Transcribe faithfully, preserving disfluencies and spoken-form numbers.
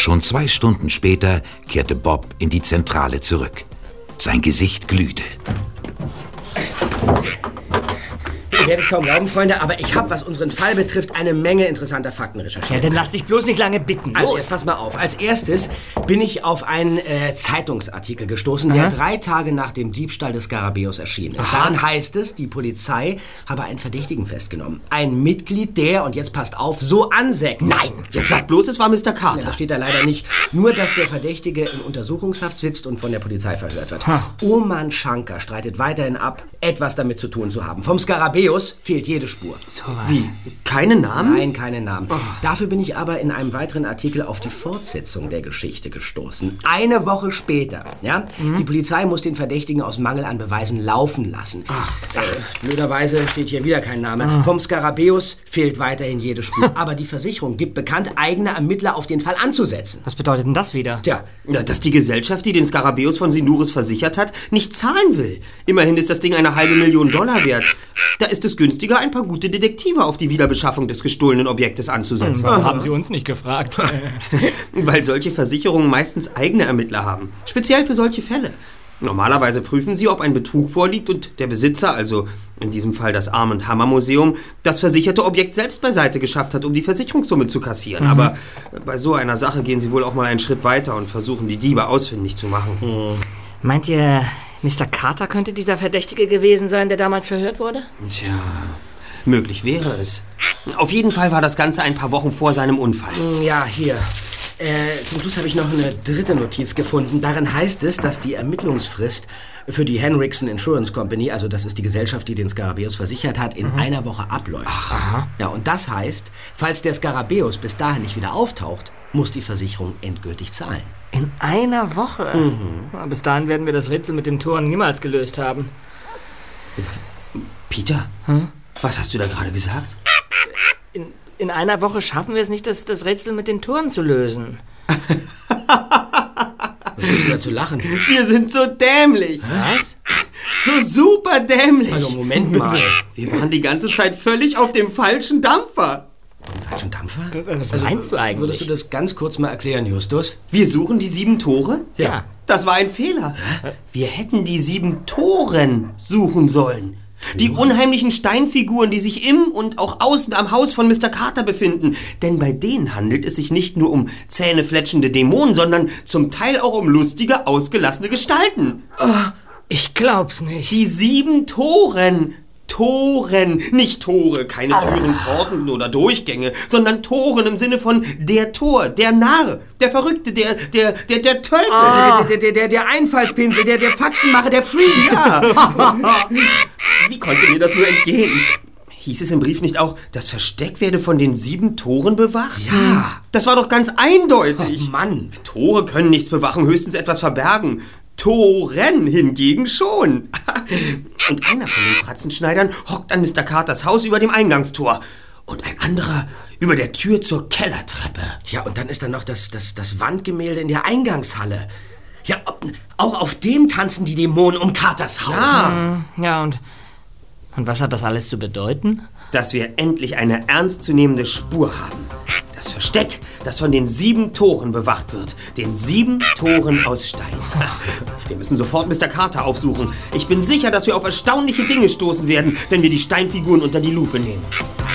Schon zwei Stunden später kehrte Bob in die Zentrale zurück. Sein Gesicht glühte. Ihr werdet es kaum glauben, Freunde, aber ich habe, was unseren Fall betrifft, eine Menge interessanter Fakten recherchiert. Ja, dann lass dich bloß nicht lange bitten. Los. Also, jetzt pass mal auf. Als erstes bin ich auf einen äh, Zeitungsartikel gestoßen, der Aha. drei Tage nach dem Diebstahl des Skarabäus erschienen ist. Aha. Darin heißt es, die Polizei habe einen Verdächtigen festgenommen. Ein Mitglied, der, und jetzt passt auf, so anseckt. Nein, jetzt sag bloß, es war Mister Carter. Ja, das steht da leider nicht. Nur, dass der Verdächtige in Untersuchungshaft sitzt und von der Polizei verhört wird. Ha. Oman Shankar streitet weiterhin ab, etwas damit zu tun zu haben. Vom Skarabäus fehlt jede Spur. So was. Wie? Keine Namen? Nein, keine Namen. Oh. Dafür bin ich aber in einem weiteren Artikel auf die Fortsetzung der Geschichte gestoßen. Eine Woche später. Ja? Mhm. Die Polizei muss den Verdächtigen aus Mangel an Beweisen laufen lassen. Ach. Äh, blöderweise steht hier wieder kein Name. Ach. Vom Skarabäus fehlt weiterhin jede Spur. Aber die Versicherung gibt bekannt, eigene Ermittler auf den Fall anzusetzen. Was bedeutet denn das wieder? Tja, na, dass die Gesellschaft, die den Skarabäus von Sinurus versichert hat, nicht zahlen will. Immerhin ist das Ding eine halbe Million Dollar wert. Da ist es günstiger, ein paar gute Detektive auf die Wiederbeschaffung des gestohlenen Objektes anzusetzen. Warum haben Sie uns nicht gefragt? Weil solche Versicherungen meistens eigene Ermittler haben. Speziell für solche Fälle. Normalerweise prüfen sie, ob ein Betrug vorliegt und der Besitzer, also in diesem Fall das Arm- und Hammer-Museum, das versicherte Objekt selbst beiseite geschafft hat, um die Versicherungssumme zu kassieren. Mhm. Aber bei so einer Sache gehen sie wohl auch mal einen Schritt weiter und versuchen, die Diebe ausfindig zu machen. Mhm. Meint ihr, Mister Carter könnte dieser Verdächtige gewesen sein, der damals verhört wurde? Tja, möglich wäre es. Auf jeden Fall war das Ganze ein paar Wochen vor seinem Unfall. Ja, hier. Äh, zum Schluss habe ich noch eine dritte Notiz gefunden. Darin heißt es, dass die Ermittlungsfrist für die Henriksen Insurance Company, also das ist die Gesellschaft, die den Skarabäus versichert hat, in mhm. einer Woche abläuft. Ach. Ja, und das heißt, falls der Skarabäus bis dahin nicht wieder auftaucht, muss die Versicherung endgültig zahlen. In einer Woche? Mhm. Bis dahin werden wir das Rätsel mit dem Toren niemals gelöst haben. Peter, hm? Was hast du da gerade gesagt? In, in einer Woche schaffen wir es nicht, das, das Rätsel mit den Toren zu lösen. Was willst du da zu lachen? Wir sind so dämlich. Was? So super dämlich. Also Moment mal. Wir waren die ganze Zeit völlig auf dem falschen Dampfer. Den falschen Dampfer? Was also, meinst du eigentlich? Würdest du das ganz kurz mal erklären, Justus? Wir suchen die sieben Tore? Ja. Das war ein Fehler. Wir hätten die sieben Toren suchen sollen. Die unheimlichen Steinfiguren, die sich im und auch außen am Haus von Mister Carter befinden. Denn bei denen handelt es sich nicht nur um zähnefletschende Dämonen, sondern zum Teil auch um lustige, ausgelassene Gestalten. Oh, ich glaub's nicht. Die sieben Toren. Toren, nicht Tore, keine Türen, Pforten oder Durchgänge, sondern Toren im Sinne von der Tor, der Narr, der Verrückte, der, der, der, der Tölpel. Oh. Der, der, der, der Einfallspinsel, der, der Faxenmacher, der Freak. Ja. Wie konnte mir das nur entgehen? Hieß es im Brief nicht auch, das Versteck werde von den sieben Toren bewacht? Ja. Das war doch ganz eindeutig. Oh Mann. Tore können nichts bewachen, höchstens etwas verbergen. Toren hingegen schon. Und einer von den Fratzenschneidern hockt an Mister Carters Haus über dem Eingangstor und ein anderer über der Tür zur Kellertreppe. Ja, und dann ist da noch das, das, das Wandgemälde in der Eingangshalle. Ja, auch auf dem tanzen die Dämonen um Carters Haus. Ja, ja und, und was hat das alles zu bedeuten? Dass wir endlich eine ernstzunehmende Spur haben. Das Versteck, das von den sieben Toren bewacht wird. Den sieben Toren aus Stein. Wir müssen sofort Mister Carter aufsuchen. Ich bin sicher, dass wir auf erstaunliche Dinge stoßen werden, wenn wir die Steinfiguren unter die Lupe nehmen.